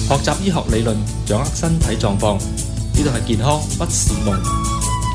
學習醫學理論，掌握身體狀況。呢度係健康不是夢。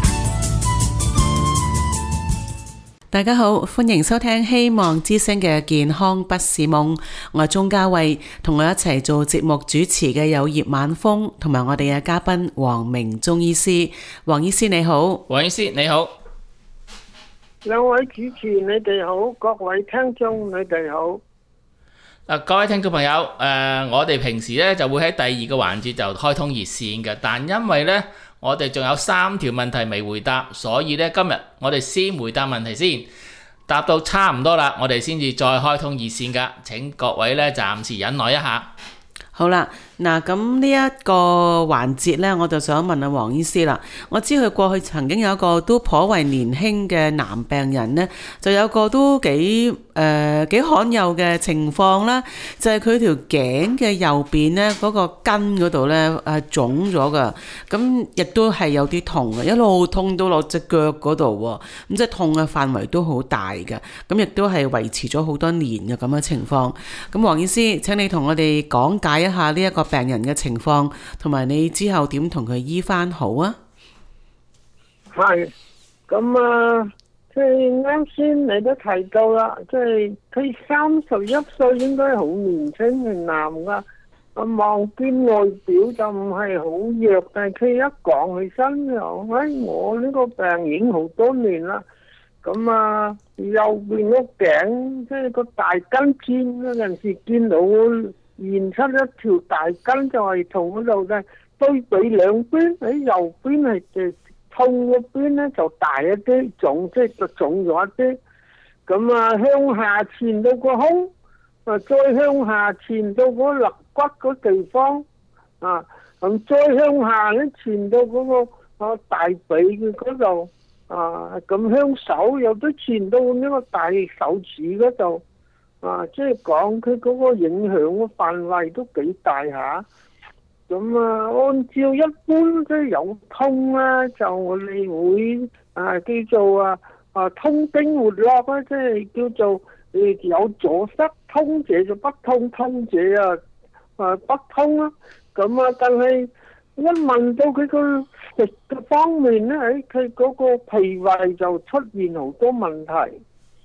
大家好，歡迎收聽希望之聲嘅健康不是夢。我係鍾嘉慧，同我一齊做節目主持嘅有葉晚風，同埋我哋嘅嘉賓黃明中醫師。黃醫師你好。 黃醫師你好。 兩位主持你哋好，各位聽眾你哋好。 各位聽眾朋友，我哋平時咧就會喺第二個環節就開通熱線嘅，但因為咧我哋仲有3條問題未回答，所以咧今日我哋先回答問題先，答到差唔多啦，我哋先至再開通熱線噶，請各位咧暫時忍耐一下。 好啦，嗱咁呢一個環節呢，我就想問下黃醫師啦。我知佢過去曾經有一個都頗為年輕嘅男病人呢，就有個都幾罕有嘅情況啦，就係佢條頸嘅右邊呢，嗰個筋嗰度呢腫咗噶，咁亦都係有啲痛嘅，一路痛到落隻腳嗰度喎，咁即係痛嘅範圍都好大嘅，咁亦都係維持咗好多年嘅咁嘅情況。咁黃醫師，請你同我哋講解一下呢一個病人嘅情況，同埋你之後點同佢醫翻好啊？ 係咁啊，即係啱先你都提到啦，即係佢31歲，應該好年輕嘅男噶。望見外表就唔係好弱，但係佢一講起身又，我呢個病已經好多年啦。咁啊，右邊個頸即係個大筋尖嗰陣時見到現出一條大筋，就係痛嗰度嘅。對比兩邊，喺右邊係痛嗰邊咧就大一啲，腫即係就腫咗一啲。咁啊，向下前到個胸，再向下前到嗰肋骨嗰地方，咁再向下咧前到嗰個大髀嘅嗰度，咁向手又都前到呢個大手指嗰度。即係講佢嗰個影響嘅範圍都幾大下。咁按照一般即係有痛啦，就我哋會叫做通經活絡啦，即係叫做有阻塞，通者就不通，通者不通啦。咁但係一問到佢個食嘅方面咧，喺佢嗰個脾胃就出現好多問題。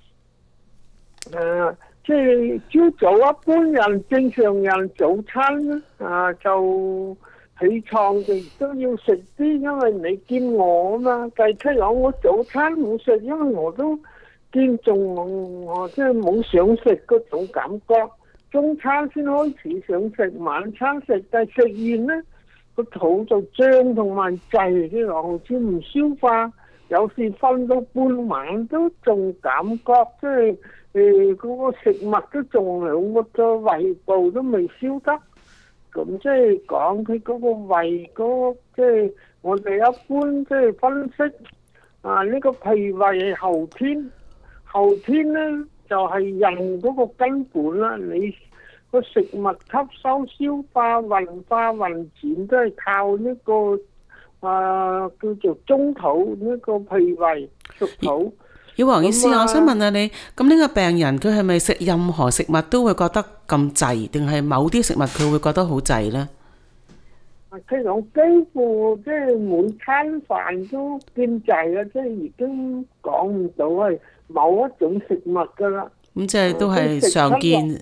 即係朝早一般人正常人早餐就起床就都要食啲，因為你見我啊嘛。但係佢講我早餐冇食，因為我都見中我即係冇想食嗰種感覺。中餐先開始想食，晚餐食，但係食完咧個肚就脹同埋滯，即係好似唔消化。有時瞓到半晚都仲感覺即係嗰個食物都仲喺個個胃部都未消得，咁即係講佢嗰個胃嗰即係我哋一般即係分析呢個脾胃係後天，後天咧就係人嗰個根本啦。你個食物吸收、消化、運化、運轉都係靠呢個叫做中土呢個脾胃屬土。 黃醫師，我想問下你，咁呢個病人佢係咪食任何食物都會覺得咁滯，定係某啲食物佢會覺得好滯呢？ 佢講幾乎即係每餐飯都見滯啦，即係已經講唔到係某一種食物噶啦。 咁即係都係常見，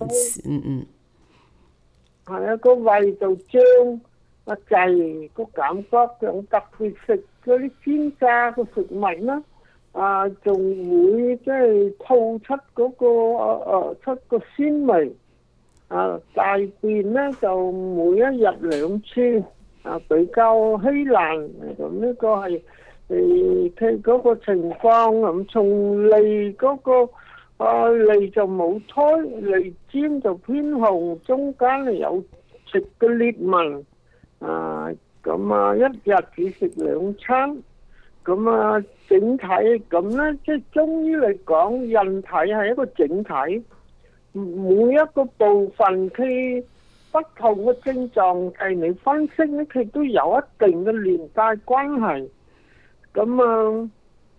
係啊，個胃就脹滯個感覺，就特別食嗰啲煎炸嘅食物啦。仲會即係吐出嗰個出個鮮味。大便咧就每一日2次，比較稀爛。咁呢個係佢嗰個情況。咁從脷嗰個脷就冇苔，脷尖就偏紅，中間係有食嘅裂紋。咁一日只食2餐。咁整體咁咧，即係中醫嚟講，人體係一個整體，每一個部分佢不同嘅症狀係你分析咧，佢都有一定嘅連帶關係。咁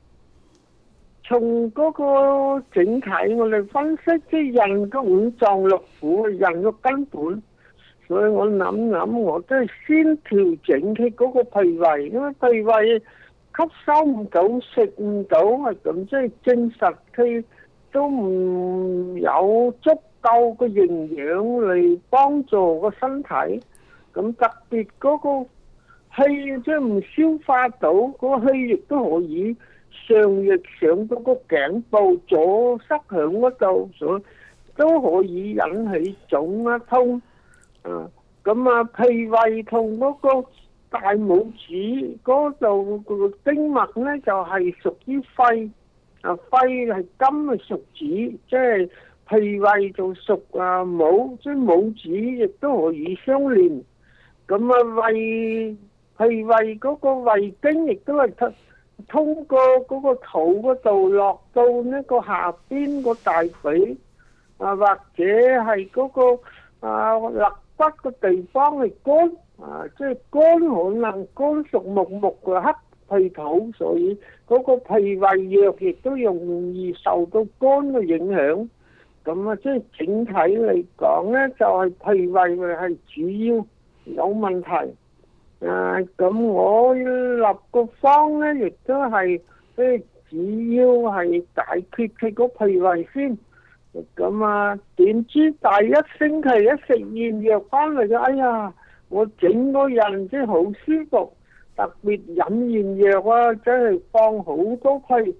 從嗰個整體我哋分析，即係人嘅五臟六腑，人嘅根本。 所以我諗我都係先調整佢嗰個脾胃，因為脾胃吸收唔到、食唔到係咁，即係證實佢都唔有足夠嘅營養嚟幫助個身體。咁特別嗰個氣即係唔消化到，嗰個氣亦都可以上逆上到個頸部阻塞響嗰度，所以都可以引起腫啊痛。咁脾胃同嗰個大拇指嗰度個經脈咧就係屬於肺，肺係金係屬子，即係脾胃就屬母，即係母子亦都可以相連。咁脾胃嗰個胃經亦都係通過嗰個肚嗰度落到呢個下邊個大髀，或者係嗰個肋骨個地方係肝，即係肝可能肝屬木嘅黑脾土，所以嗰個脾胃弱亦都容易受到肝嘅影響。咁即係整體嚟講咧，就係脾胃係主要有問題。咁我立個方咧，亦都係即係主要係解決佢個脾胃先。咁點知第一星期一食完藥翻嚟就，哎呀，我整個人即係好舒服，特別飲完藥真係放好多屁。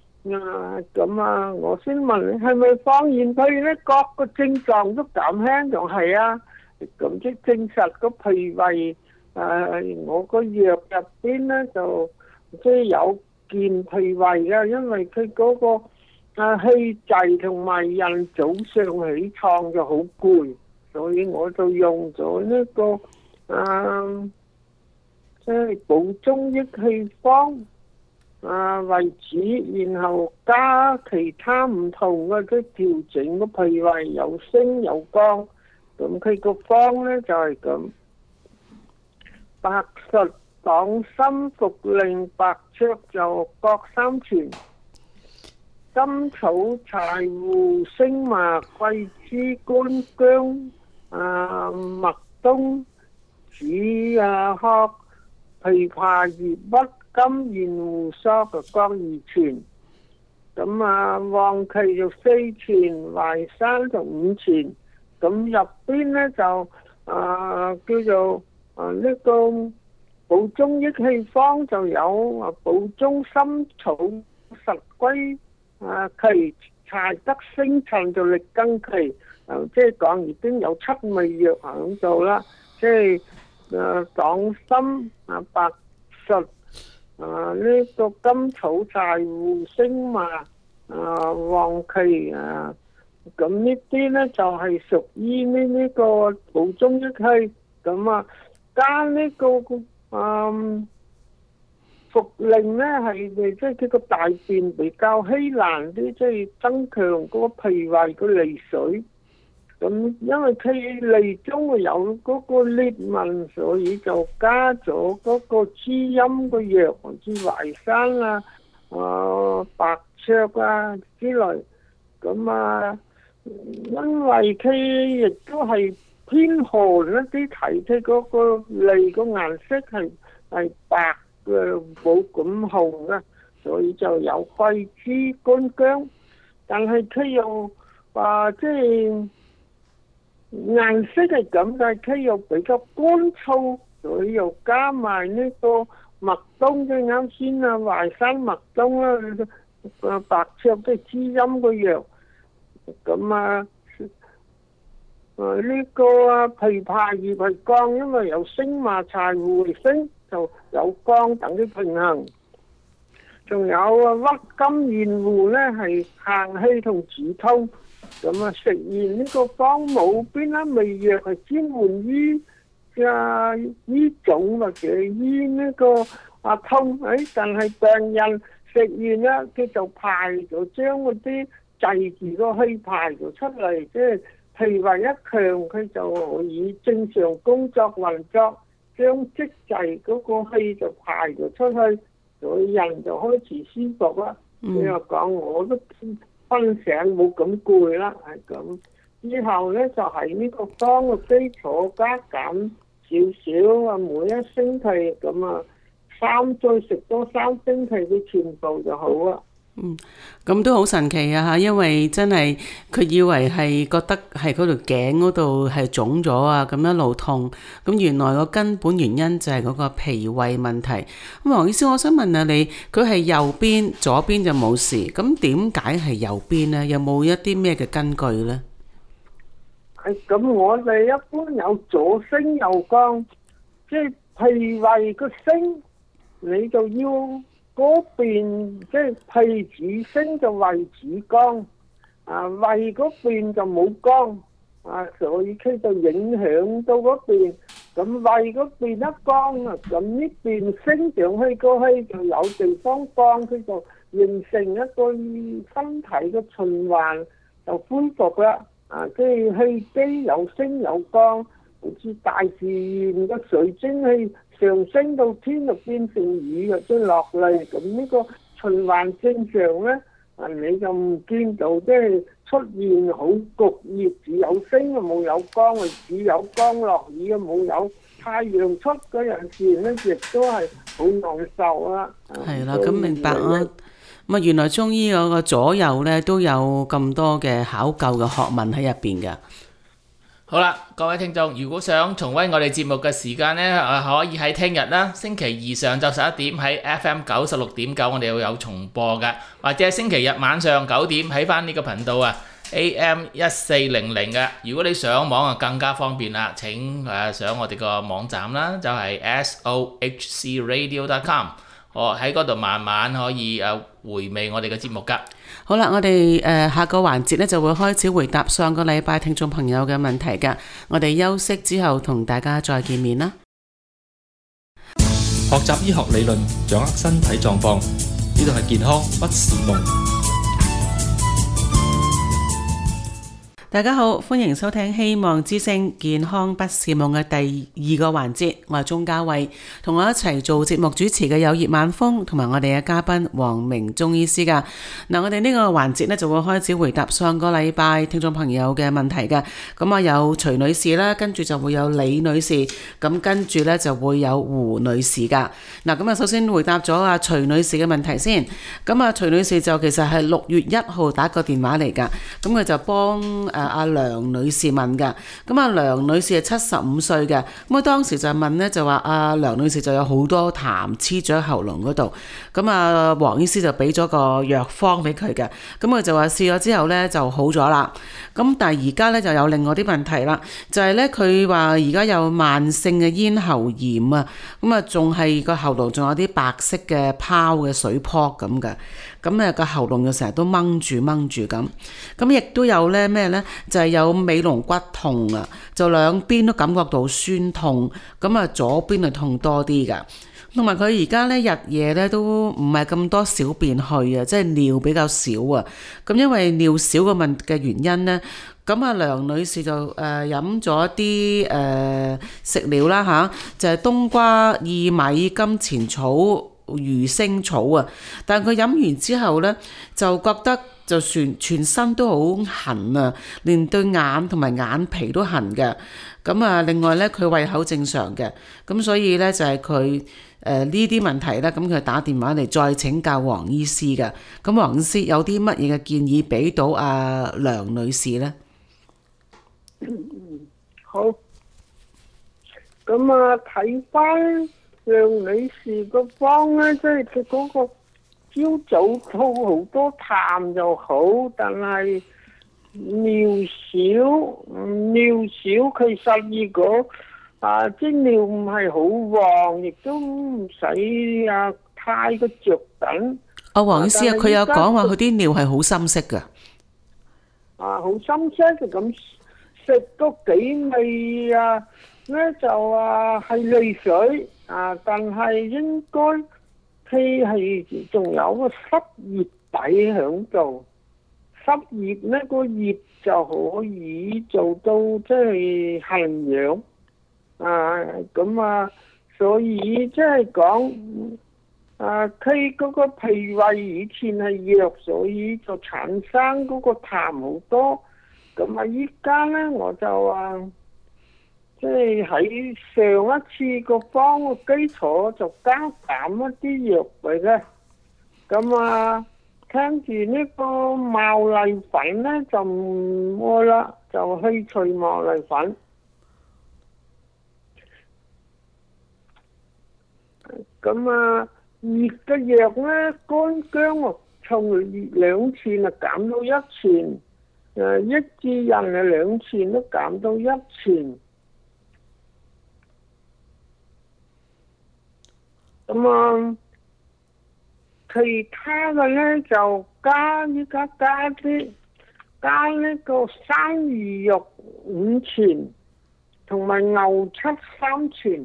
我先問你係咪放完屁咧，各個症狀都減輕？仲係啊，咁即係證實個脾胃我個藥入邊咧就即係有健脾胃嘅，因為佢嗰個氣滯同埋人早上起床就好攰，所以我就用咗呢個即係補中益氣方為主，然後加其他唔同嘅即調整個脾胃有升有降。咁佢個方咧就係咁：白術、黨參、茯苓、白芍就各3錢。甘草、柴胡、星麻、桂枝、乾薑、麥冬、枳、殼、枇杷、葉鬱、金芫、胡索就各2錢。咁黃芪就4錢，淮山就5錢。咁入邊咧就叫做呢個補中益氣方就有補中心草、實歸、芪、柴德、星塵就力更芪，即係講已經有7味藥喺度啦，即係黨參、白術、呢個甘草、柴胡、星麻、黃芪咁呢啲咧就係屬於呢個補中益氣。咁加呢個茯苓咧係即係佢個大便比較稀爛啲，即係增強嗰個脾胃個利水。咁因為佢脷中有嗰個裂紋，所以就加咗嗰個滋陰嘅藥，好似淮山白芍之類。咁因為佢亦都係偏寒一啲，睇佢嗰個脷個顏色係白嘅，冇咁紅嘅，所以就有桂枝、乾薑。但係佢又即係顏色係咁，但係佢又比較乾燥，所以又加埋呢個麥冬，即係啱先淮山麥冬白芍即係滋陰嘅藥。咁呢個枇杷葉係降，因為有星麻柴胡嚟升，就有降等啲平衡。仲有鬱金芫胡咧係行氣同止痛。咁食完呢個方冇邊一味藥係專門醫腫或者醫呢個痛，但係病人食完啦，佢就排咗將嗰啲滯住個氣排咗出嚟，即係脾胃一強，佢就可以正常工作運作，將積滯嗰個氣就排咗出去，所以人就開始舒服啦。你又講我都瞓醒冇咁攰啦，係咁。 之後咧就係呢個當嘅基礎加減少少啊，每一星期咁啊，再食多3星期嘅全部就好啦。 咁都好神奇啊嚇，因為真係佢以為係覺得係嗰條頸嗰度係腫咗啊，咁一路痛，咁原來個根本原因就係嗰個脾胃問題。咁黃醫師，我想問下你，佢係右邊，左邊就冇事，咁點解係右邊呢？有冇一啲咩嘅根據呢？ 咁我哋一般有左升右降，即係脾胃個升，你就要嗰邊即係脾主升就胃主降，胃嗰邊就冇降，所以佢就影響到嗰邊。咁胃嗰邊一降啊，咁呢邊升上去過去就有地方降，佢就形成一個身體嘅循環就恢復啦。即係氣機有升有降，好似大自然嘅水蒸氣上升到天就變成雨啊，再落嚟，咁呢個循環正常咧，你就唔見到即係出現好焗熱，只有升啊冇有降啊，只有降落雨啊冇有太陽出嗰陣時咧，亦都係好難受啊。 係啦，咁明白啊。咁啊，原來中醫嗰個左右咧都有咁多嘅考究嘅學問喺入邊嘅。 好啦，各位聽眾，如果想重溫我哋節目嘅時間呢，可以喺聽日啦，星期二上晝11點喺 FM 96.9我哋會有重播嘅，或者係星期日晚上9點喺翻呢個頻道啊 AM 1400嘅。如果你上網啊更加方便啦，請上我哋個網站啦，就係 sohcradio.com。我喺嗰度慢慢可以回味我哋嘅節目噶。 好啦，我哋下個環節呢就會開始回答上個禮拜聽眾朋友嘅問題噶。我哋休息之後同大家再見面啦。 學習醫學理論，掌握身體狀況，呢度係健康不是夢。 大家好，歡迎收聽希望之聲健康不是夢嘅第2個環節，我係鍾嘉慧，同我一齊做節目主持嘅有葉晚風同埋我哋嘅嘉賓黃明中醫師噶。嗱，我哋呢個環節呢就會開始回答上個禮拜聽眾朋友嘅問題嘅。咁啊有徐女士啦，跟住就會有李女士，咁跟住呢就會有胡女士噶。嗱，咁啊首先回答咗阿徐女士嘅問題先。咁啊徐女士就其實係6月1號打個電話嚟噶，咁佢就幫阿梁女士問嘅。咁阿梁女士係75歲嘅，咁啊當時就問呢，就話阿梁女士就有好多痰黐咗喺喉嚨嗰度，咁啊黃醫師就俾咗個藥方俾佢嘅，咁佢就話試咗之後呢就好咗啦。咁但係而家呢就有另外啲問題啦，就係呢，佢話而家有慢性嘅咽喉炎啊，咁啊仲係個喉嚨仲有啲白色嘅泡嘅水泡咁嘅，咁啊個喉嚨就成日都掹住咁，咁亦都有呢咩呢？就係有尾龍骨痛啊，就兩邊都感覺到酸痛，咁啊左邊就痛多啲噶，同埋佢而家咧日夜咧都唔係咁多小便去啊，即係尿比較少啊，咁因為尿少嘅原因咧，咁啊梁女士就飲咗一啲食療啦吓，就係冬瓜、薏米、金錢草、魚腥草啊，但係佢飲完之後咧就覺得就全身都好痕啊，連對眼同埋眼皮都痕嘅。咁啊，另外咧佢胃口正常嘅，咁所以咧就係佢呢啲問題咧，咁佢打電話嚟再請教黃醫師嘅。咁黃醫師有啲乜嘢嘅建議俾到阿梁女士咧？ 好。咁啊，睇翻梁女士個方咧，即係佢嗰個朝早吐好多痰就好，但係尿少，其實如果啲尿唔係好黃，亦都唔使太過着緊。 黃醫師啊，佢有講話佢啲尿係好深色㗎。 好深色咁食個幾味咧就係淚水但係應該佢係仲有個濕熱底喺度，濕熱呢個熱就可以做到即係痕癢咁所以即係講佢嗰個脾胃以前係弱，所以就產生嗰個痰好多。 咁啊，依家咧我就即係喺上一次個方嘅基礎就加減一啲藥嚟嘅。咁啊，聽住呢個茂利粉咧就唔愛啦，就去除茂利粉。咁啊，熱嘅藥咧，乾薑啊，從2錢啊減到1錢，益智仁啊2錢都減到1錢。咁啊，其他嘅咧就依家加呢個生魚肉5錢，同埋牛七3錢。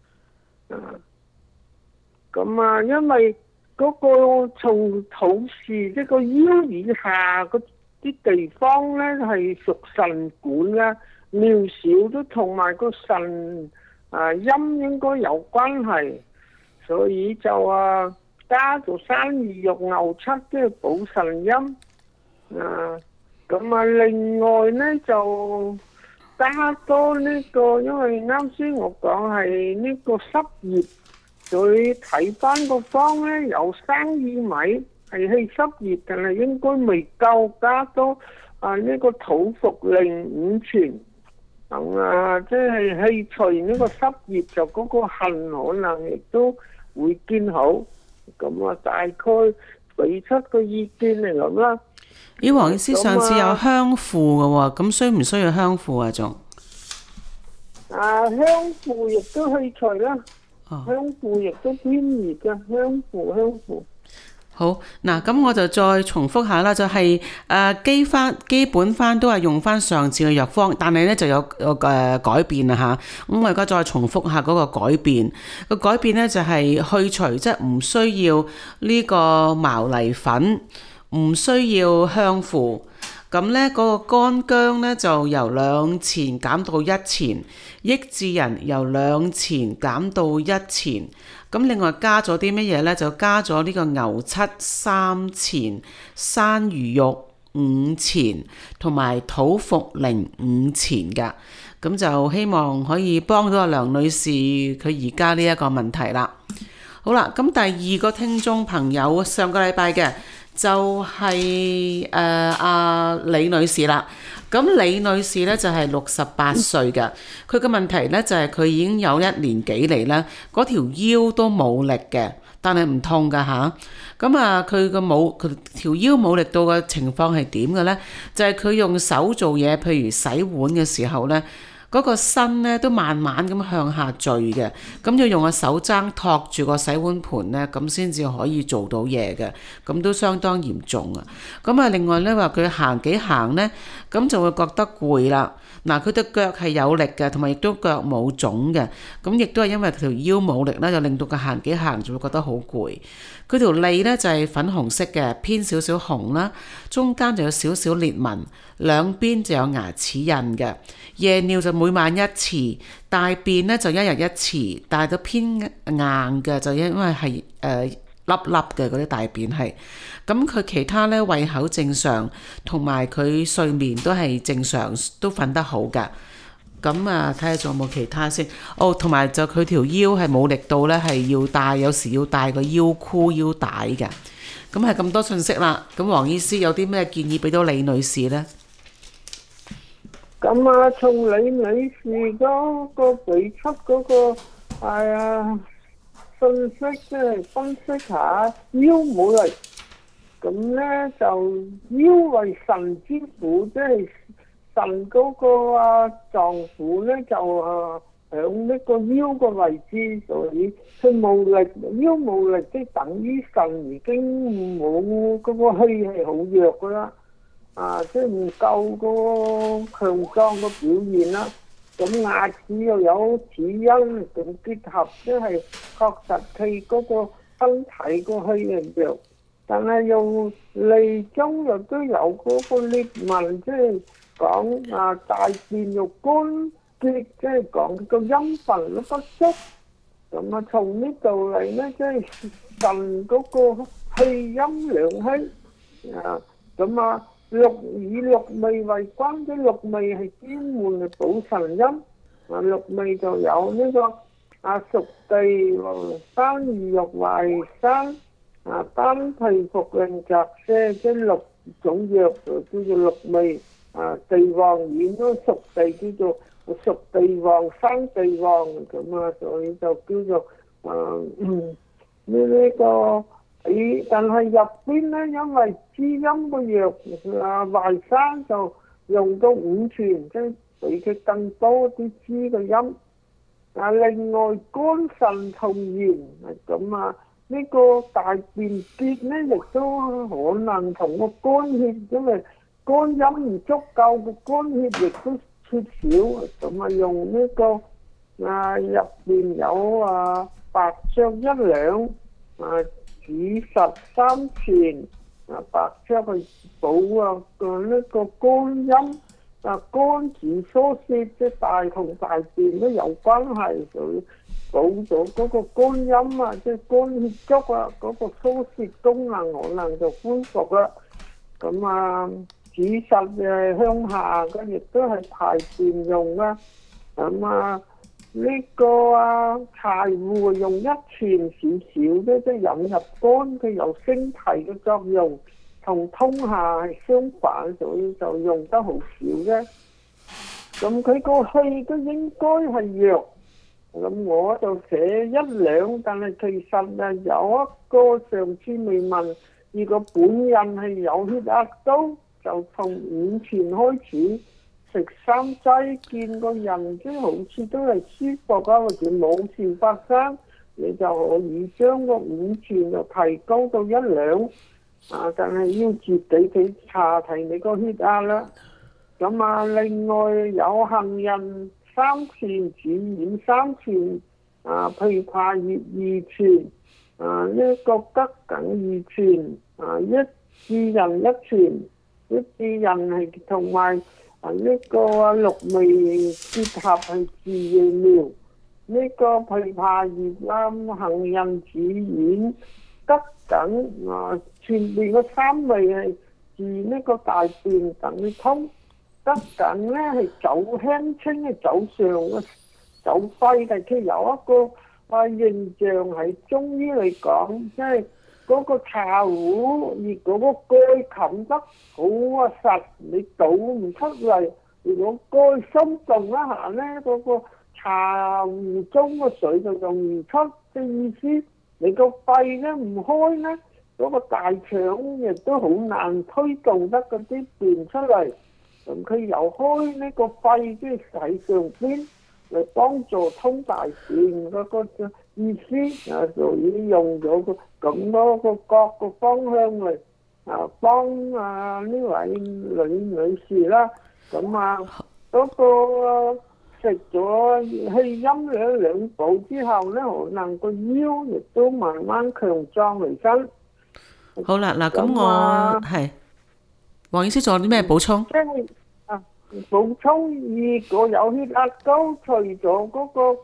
咁啊，因為嗰個從肚臍即個腰以下嗰啲地方咧係屬腎管嘅，尿少都同埋個腎陰應該有關係，所以就加咗生魚肉牛七即係補腎陰。咁啊，另外咧就加多呢個，因為啱先我講係呢個濕熱。再睇翻個方咧，有生薏米係去濕熱，但係應該未夠，加多呢個土茯苓5錢，即係去除呢個濕熱，就嗰個痕可能亦都會見好。咁啊，大概俾出個意見嚟咁啦。 咦，黃醫師上次有香附嘅喎，咁需唔需要香附啊？仲香附亦都去除啦。香附亦都偏熱嘅，香附。 好，嗱，咁我就再重複下啦，就係基本翻都係用翻上次嘅藥方，但係咧就有改變啦嚇。咁我而家再重複下嗰個改變，個改變咧就係去除，即係唔需要呢個茅泥粉，唔需要香附。咁咧嗰個乾薑咧就由2錢減到1錢，益智仁由2錢減到1錢。咁另外加咗啲乜嘢咧？就加咗呢個牛七3錢、生魚肉5錢，同埋土茯苓5錢㗎。咁就希望可以幫到阿梁女士佢而家呢一個問題啦。好啦，咁第二個聽眾朋友上個禮拜嘅。就係阿李女士啦。咁李女士咧就係68歲嘅，佢嘅問題咧就係佢已經有1年幾嚟啦，嗰條腰都冇力嘅，但係唔痛噶嚇。咁佢條腰冇力到嘅情況係點嘅咧？就係佢用手做嘢，譬如洗碗嘅時候咧。嗰個身咧都慢慢咁向下墜嘅，咁要用個手踭托住個洗碗盤咧，咁先至可以做到嘢嘅，咁都相當嚴重啊！咁另外咧話佢行幾行咧，咁就會覺得攰啦。嗱，佢對腳係有力嘅，同埋亦都腳冇腫嘅，咁亦都係因為佢條腰冇力咧，就令到佢行幾行就會覺得好攰。佢條脷咧就係粉紅色嘅，偏少少紅啦，中間就有少少裂紋，兩邊就有牙齒印嘅。夜尿就每晚1次，大便咧就1日1次，但係都偏硬嘅，就因為係粒粒嘅嗰啲大便係。咁佢其他咧胃口正常，同埋佢睡眠都係正常，都瞓得好㗎。咁睇下仲有冇其他先。同埋就佢條腰係冇力到咧，係要戴，有時要戴個腰箍腰帶嘅。咁係咁多信息啦。咁黃醫師有啲咩建議俾到李女士咧？ 咁從李女士嗰個俾出嗰個信息，即係分析下腰冇力。咁咧就腰為腎之府，即係腎嗰個臟腑咧就響呢個腰個位置，所以佢冇力，腰冇力即係等於腎已經冇嗰個氣係好弱噶啦。即係唔夠嗰個強壯嘅表現啦。咁牙齒又有齒因，咁結合即係確實佢嗰個身體個氣係弱，但係又脷中又都有嗰個裂紋，即係講大便又乾結，即係講個陰分都不足。咁從呢度嚟咧，即係腎嗰個氣陰兩虛咁以六味為君，啲六味係專門嚟補神陰。六味就有呢個熟地、山芋肉、淮山、丹皮、茯苓、芍荽，即六種藥就叫做六味。地黃丸都熟地叫做熟地黃、生地黃咁啊，所以就叫做呢個。但係入邊咧，因為滋陰嘅藥淮山就用到5錢，即係俾佢更多啲滋嘅陰。另外肝腎同源咁呢個大便結咧，亦都可能同個肝血，因為肝陰唔足夠，個肝血亦都缺少，咁用呢個入邊有白芍1兩，子實3錢，白芍去補呢個肝陰。肝主疏泄，即係大同大便都有關係，所以補咗嗰個肝陰即係肝血足嗰個疏泄功能可能就恢復啦。咁子實嘅向下嘅亦都係排便用啦。咁呢個柴胡用1錢少少啫，即係引入肝，佢有升提嘅作用。同通下係相反，所以就用得好少啫。咁佢個氣都應該係弱，咁我就寫1兩，但係其實有一個上次未問，如果本人係有血壓高，就從5錢開始食3劑，見個人即好似都係舒服或者冇事發生，你就可以將個5錢就提高到1兩。但係要自己去查提你個血壓啦。咁另外有杏仁3錢，紫菀3錢，枇杷葉2錢，呢個桔梗2錢，益智仁1錢，益智仁係同埋呢個六味結合係治夜療。呢個枇杷葉杏仁紫菀桔梗前面個3味係治呢個大便等於通。桔梗咧係走輕清嘅走上嘅走肺，但佢有一個形象喺中醫嚟講，即係嗰個茶壺，如果個蓋冚得好實，你倒唔出嚟。如果蓋鬆動一下咧，嗰個茶壺中嘅水就容易出。即意思你個肺咧唔開咧，嗰個大腸亦都好難推動得嗰啲便出嚟。咁佢又開呢個肺，即係喺上邊嚟幫助通大便嗰個意思。所以用咗咁多個各個方向嚟幫呢位女士啦。咁嗰個食咗氣陰兩補之後咧，可能個腰亦都慢慢強壯起身。 好啦，嗱咁我係黃醫師仲有啲咩補充？ 即係補充，如果有血壓高，除咗嗰個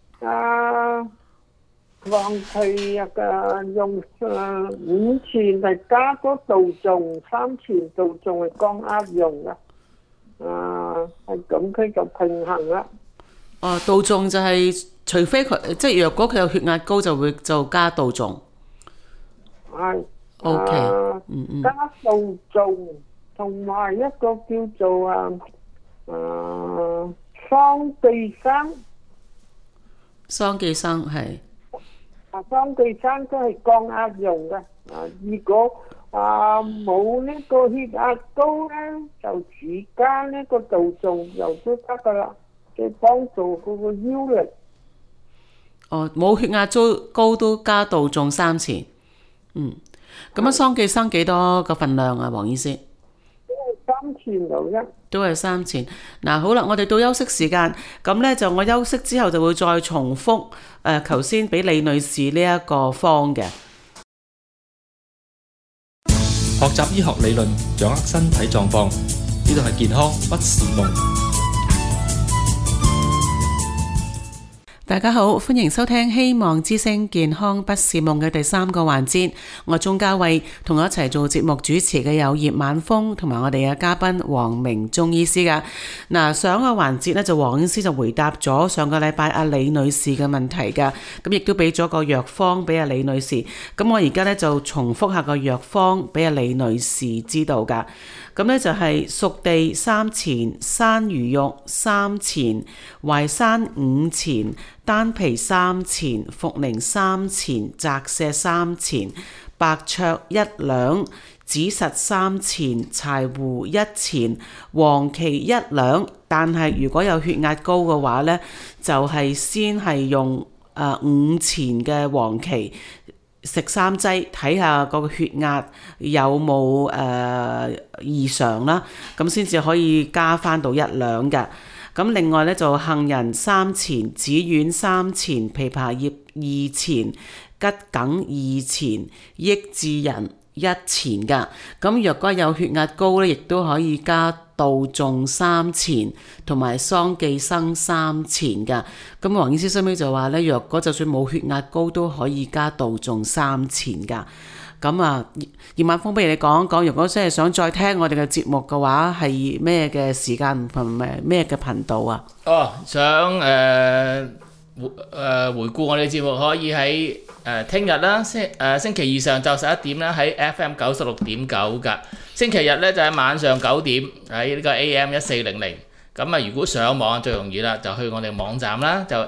黃芪用5錢係加多杜仲3錢，杜仲係降壓用嘅。係咁佢就平衡啦。 杜仲就係除非佢即係若果佢有血壓高就加杜仲。 係。 OK。 加杜仲同埋一個叫做桑寄生。 桑寄生係。 桑寄生都係降壓用嘅。如果冇呢個血壓高咧，就只加呢個杜仲又都得噶啦，即係幫助嗰個腰力。 冇血壓高都加杜仲3錢。咁桑寄生幾多個份量啊，黃醫師？ 都係3錢度啫。 都係3錢。嗱，好啦，我哋到休息時間，咁咧就我休息之後就會再重複頭先俾李女士呢一個方嘅。 學習醫學理論，掌握身體狀況，呢度係健康不是夢。 大家好，歡迎收聽希望之聲健康不是夢嘅第3個環節。我鍾嘉慧同我一齊做節目主持嘅有葉晚風同埋我哋嘅嘉賓黃明中醫師噶。嗱，上個環節呢，就黃醫師就回答咗上個禮拜阿李女士嘅問題噶，咁亦都俾咗個藥方俾阿李女士。咁我而家呢，就重複下個藥方俾阿李女士知道噶。咁呢就係熟地3錢、山萸肉3錢、淮山5錢、丹皮3錢、茯苓3錢、澤瀉3錢、白芍1兩、紫實3錢、柴胡1錢、黃芪1兩。但係如果有血壓高嘅話呢，就係先係用5錢嘅黃芪。食3劑，睇下個血壓有冇異常啦，咁先至可以加翻到1兩嘅。咁另外呢，就杏仁3錢、紫苑3錢、枇杷葉2錢、桔梗2錢、益智仁1錢噶。咁若果有血壓高呢，亦都可以加杜仲3錢同埋桑寄生3錢噶。咁黃醫師收尾就話呢，若果就算冇血壓高都可以加杜仲3錢噶。咁啊，葉晚風，不如你講一講，如果真係想再聽我哋嘅節目嘅話，係咩嘅時間同埋咩嘅頻道啊？ 想回顧我哋節目，可以喺聽日啦，星期二上晝11點啦，喺 FM 96.9噶。星期日咧就喺晚上9點喺呢個 AM 1400。咁啊，如果上網最容易啦，就去我哋網站啦，就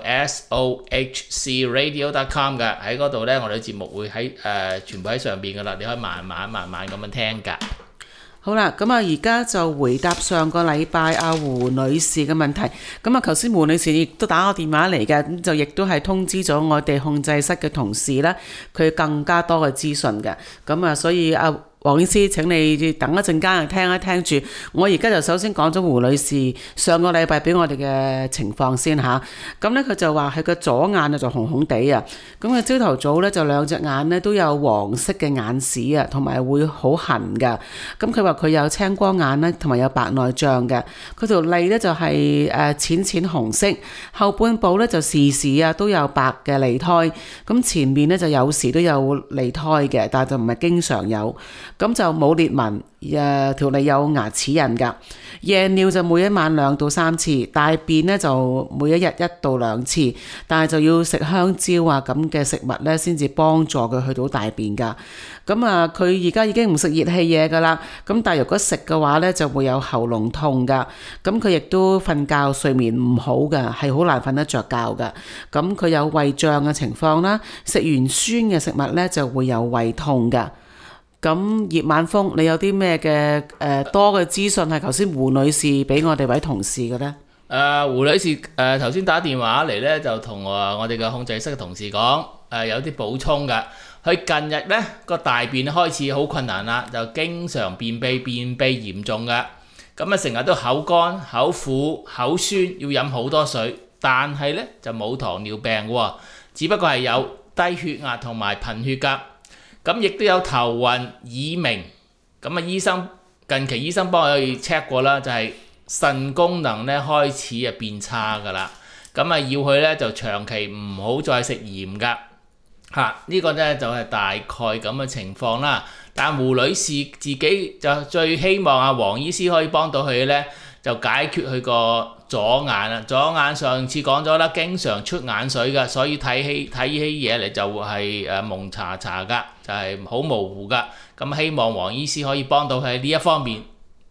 sohcradio.com 嘅。喺嗰度咧，我哋嘅節目會喺全部喺上邊噶啦，你可以慢慢咁樣聽噶。 好啦，咁啊，而家就回答上個禮拜阿胡女士嘅問題。咁啊，頭先胡女士亦都打個電話嚟嘅，咁就亦都係通知咗我哋控制室嘅同事啦，佢更加多嘅資訊嘅。咁啊，所以黃醫師，請你等一陣間聽一聽住。我而家就首先講咗胡女士上個禮拜俾我哋嘅情況先嚇。咁呢，佢就話係個左眼就紅紅地啊。咁佢朝頭早呢，就兩隻眼呢都有黃色嘅眼屎啊，同埋會好痕噶。咁佢話佢有青光眼呢，同埋有白內障嘅。佢條脷呢，就係淺淺紅色，後半部呢，就時時都有白嘅脷苔。咁前面呢，就有時都有脷苔嘅，但係就唔係經常有。咁就冇裂紋，條脷有牙齒印㗎。夜尿就每一晚2到3次，大便呢就每一日1到2次，但係就要食香蕉啊咁嘅食物呢，先至幫助佢去到大便㗎。咁啊，佢而家已經唔食熱氣嘢㗎啦。咁但係如果食嘅話呢，就會有喉嚨痛㗎。咁佢亦都瞓覺睡眠唔好㗎，係好難瞓得着覺㗎。咁佢有胃脹嘅情況啦，食完酸嘅食物呢，就會有胃痛㗎。咁葉晚風，你有啲咩嘅多嘅資訊係頭先胡女士俾我哋位同事嘅呢？ 胡女士頭先打電話嚟呢，就同我哋嘅控制室嘅同事講有啲補充㗎。佢近日呢個大便開始好困難啦，就經常便秘嚴重㗎。咁啊成日都口乾、口苦、口酸，要飲好多水，但係呢就冇糖尿病喎，只不過係有低血壓同埋貧血㗎。咁亦都有頭暈、耳鳴，咁啊近期醫生幫佢 check 過啦，就係腎功能咧開始變差㗎啦，咁啊要佢咧就長期唔好再食鹽㗎，呢個咧就係大概咁嘅情況啦。但胡女士自己就最希望阿黃醫師可以幫到佢咧，就解決佢個左眼啦。左眼上次講咗啦，經常出眼水㗎，所以睇起嘢嚟就係蒙查查㗎，就係好模糊㗎。咁希望黃醫師可以幫到佢喺呢一方面。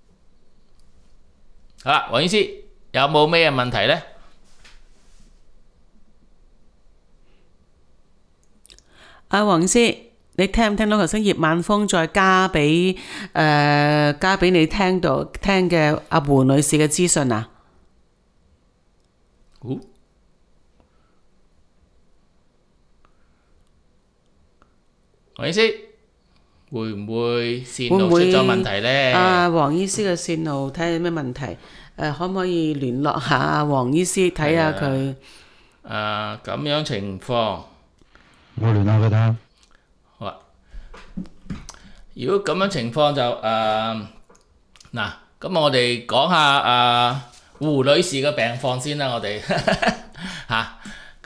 好啦，黃醫師有冇咩問題呢？ 黃醫師，你聽唔聽到頭先葉晚風再加俾你聽嘅阿胡女士嘅資訊啊？ 黃醫師會唔會線路出咗問題呢？ 黃醫師嘅線路睇下有咩問題，可唔可以聯絡下黃醫師睇下佢？ 咁樣情況， 我聯絡佢睇。 好啊。如果咁樣情況就嗱，咁我哋講下胡女士嘅病況先啦，我哋嚇。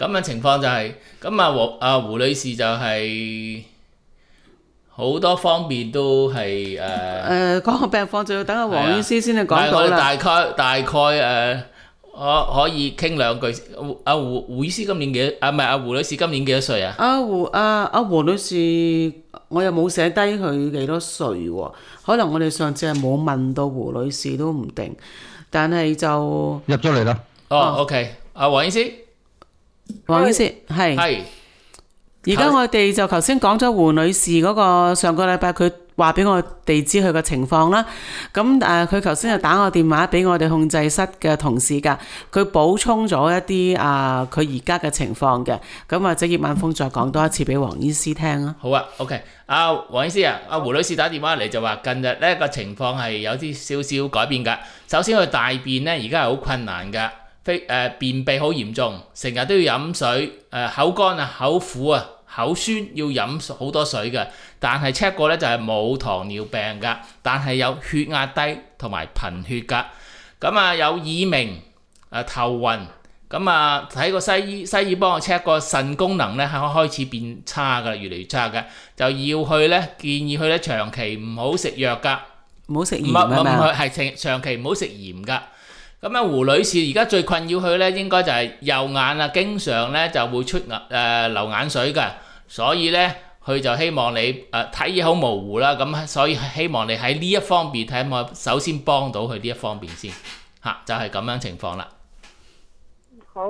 咁嘅情況就係咁胡女士就係好多方面都係講個病況就要等阿黃醫師先至唔係講到我哋啦。 大概可以傾兩句。胡醫師今年幾？唔係胡女士今年幾多歲啊？ 阿胡女士，我又冇寫低佢幾多歲喎，可能我哋上次係冇問到胡女士都唔定，但係就入咗嚟啦。 OK，黃醫師， 黃醫師係。而家我哋就頭先講咗胡女士嗰個上個禮拜佢話俾我哋知佢個情況啦。咁佢頭先就打個電話俾我哋控制室嘅同事㗎，佢補充咗一啲佢而家嘅情況嘅。咁或者葉晚風再講多一次俾黃醫師聽啊。 好啊 OK。黃醫師啊，胡女士打電話嚟就話近日呢個情況係有啲少少改變㗎。首先佢大便呢而家係好困難㗎。便秘好嚴重，成日都要飲水，口乾啊、口苦啊、口酸，要飲好多水嘅。但係 check 過咧就係冇糖尿病㗎，但係有血壓低同埋貧血㗎。咁有耳鳴、頭暈，咁睇個西醫幫我 check 個腎功能咧係開始變差㗎，越嚟越差㗎，就要去咧建議佢咧長期唔好食藥㗎， 唔好食鹽係咪啊？ 係長期唔好食鹽㗎。咁胡女士而家最困擾佢咧，應該就係右眼啊，經常咧就會流眼水㗎，所以咧佢就希望你睇嘢好模糊啦，咁所以希望你喺呢一方面睇下，首先幫到佢呢一方面先嚇，就係咁樣情況啦。 好，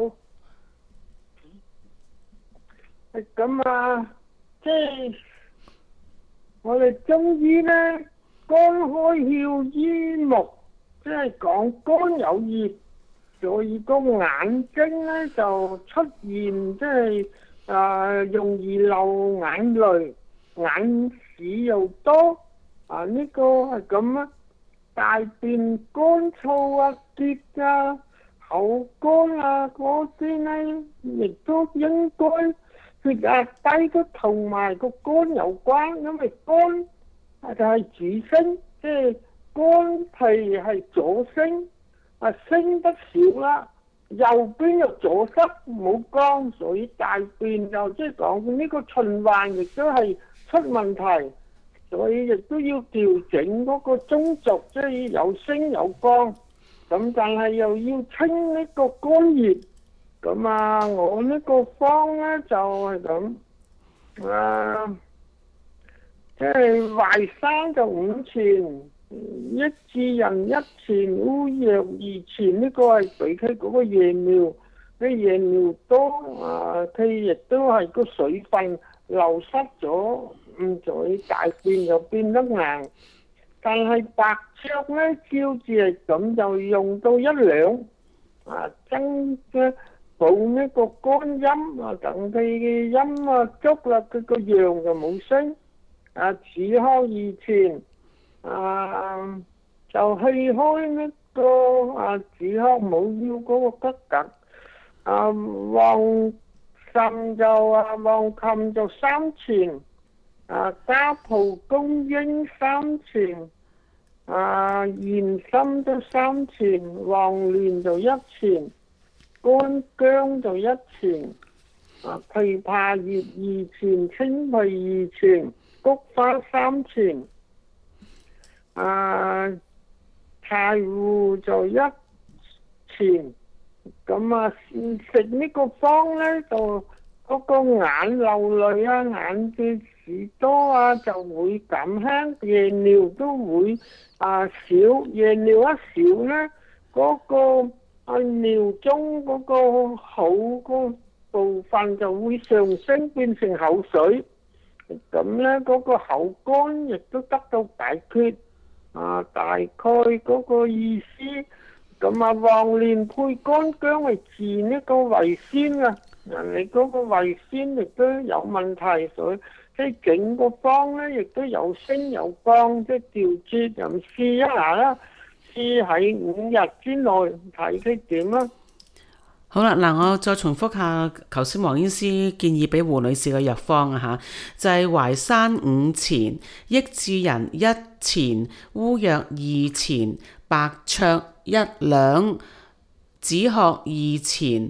咁即係我哋中醫咧，肝開竅醫目。即係講肝有熱，所以個眼睛咧就出現即係容易流眼淚，眼屎又多呢個係咁啊。大便乾燥啊、結啊、口乾啊嗰啲咧，亦都應該血壓低都同埋個肝有關，因為肝就係主升，即係。肝係左升，升得少啦，右邊又阻塞冇光，所以大便就即係講呢個循環亦都係出問題，所以亦都要調整嗰個中軸，即係有升有光，咁但係又要清呢個肝熱，咁我呢個方咧就係咁，即係淮山就5錢。益智仁1錢，烏藥2錢，呢個係俾佢嗰個夜尿，啲夜尿多佢亦都係個水分流失咗，所以大便就變得硬。但係白芍咧，照住係咁就用到1兩，增補呢個肝陰等佢嘅陰足啦，佢個陽就冇升。止咳2錢。就去開呢個止咳冇要嗰個吉格，黃芩就3錢，加蒲公英3錢，賢心就3錢，黃連就1錢，乾薑就1錢，枇杷葉2錢，青皮2錢，菊花3錢。柴胡就1錢，咁食呢個方咧就嗰個眼流淚眼嘅屎多就會減輕，夜尿都會少，夜尿一少咧，嗰個尿中嗰個口個部分就會上升變成口水，咁咧嗰個口乾亦都得到解決。大概嗰個意思，咁黃連配乾薑係治呢個胃酸你嗰個胃酸亦都有問題，所以即係整個方咧亦都有升有光，即係調節，咁試一下啦，試喺5日之內睇佢點啦。 好啦，嗱，我再重複下頭先黃醫師建議俾胡女士嘅藥方就係淮山5錢，益智仁1錢，烏藥2錢，白芍1兩，止咳2錢，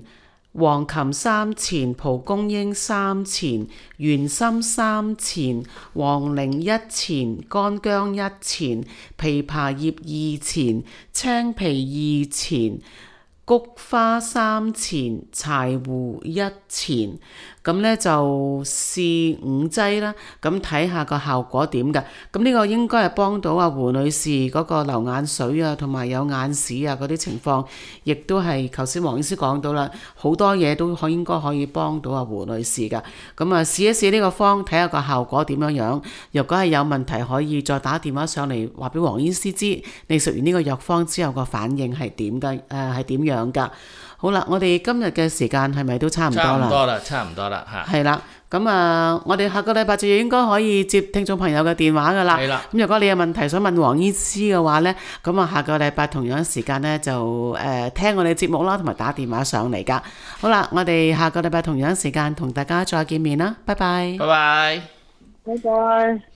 黃芩3錢，蒲公英3錢，圓心3錢，黃靈1錢，乾薑1錢，枇杷葉2錢，青皮2錢，菊花3錢，柴胡1錢。咁呢就試5劑啦，咁睇下個效果點㗎。咁呢個應該係幫到阿胡女士嗰個流眼水啊，同埋有眼屎啊嗰啲情況，亦都係頭先黃醫師講到啦，好多嘢都應該可以幫到阿胡女士㗎。咁啊試一試呢個方，睇下個效果點樣樣。如果係有問題，可以再打電話上嚟話俾黃醫師知，你食完呢個藥方之後個反應係點㗎？係點樣㗎？好啦，我哋今日嘅時間係咪都差唔多啦？ 差唔多啦嚇。 係啦，咁我哋下個禮拜就應該可以接聽眾朋友嘅電話噶啦。 係啦。 咁如果你有問題想問黃醫師嘅話呢，咁下個禮拜同樣時間呢，就聽我哋節目啦，同埋打電話上嚟噶。好啦，我哋下個禮拜同樣時間同大家再見面啦，拜拜。 拜拜。 拜拜。